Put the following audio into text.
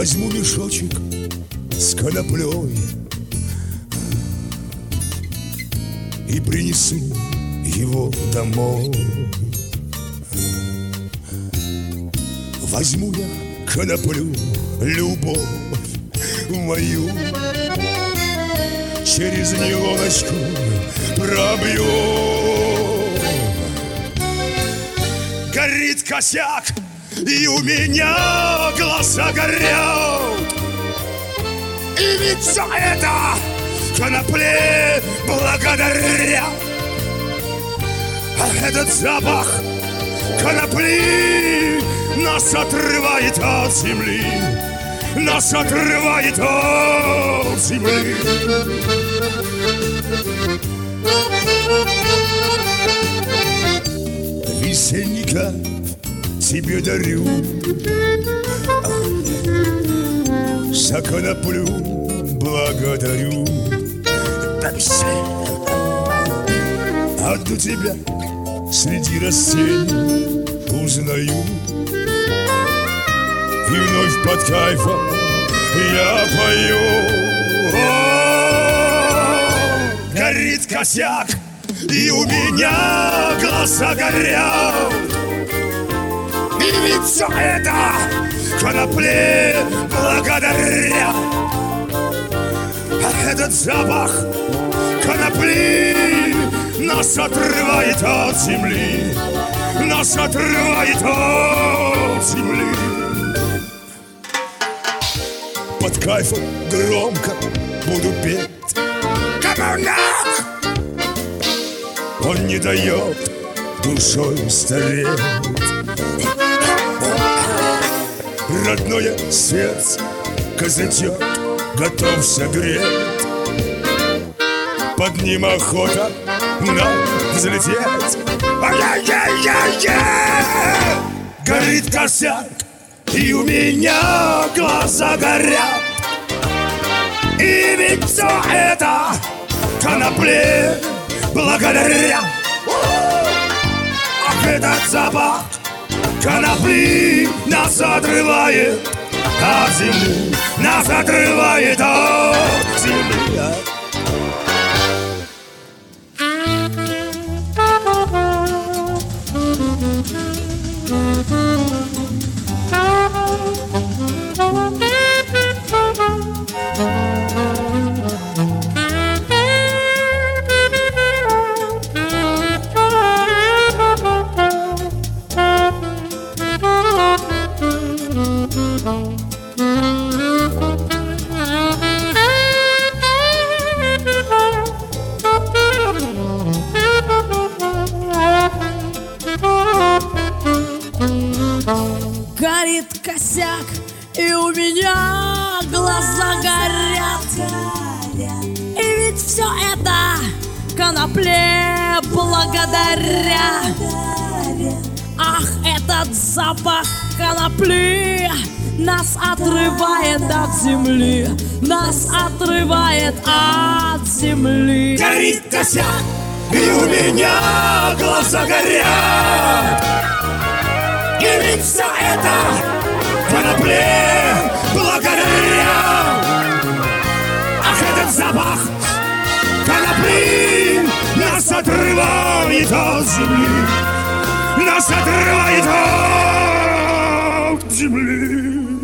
Возьму мешочек с коноплей и принесу его домой. Возьму я коноплю, любовь мою, через нейлоночку пробью. Горит косяк, и у меня глаза горят. И ведь все это конопле благодаря. А этот запах конопли нас отрывает от земли, нас отрывает от земли. Весенника тебе дарю, за коноплю благодарю. Одну тебя среди растений узнаю, и вновь под кайфом я пою. Горит косяк, и у меня глаза горят. И ведь все это конопле благодаря. А этот запах конопли нас отрывает от земли, нас отрывает от земли. Под кайфом громко буду петь коммунак. Он не дает душой стареть. Родное сердце казачок готов согреть. Под ним охота нам взлететь. Горит косяк, и у меня глаза горят. И ведь все это конопле благодаря. Ах, этот запах конопли нас отрывает от земли, нас отрывает от земли. Горит косяк, и у меня глаза горят. И ведь все это конопле благодаря. Ах, этот запах конопли нас отрывает от земли, нас отрывает от земли. Горит косяк, и у меня глаза горят. И ведь все это конопле благодаря. Ах, этот запах конопли нас отрывает от земли, нас отрывает от земли.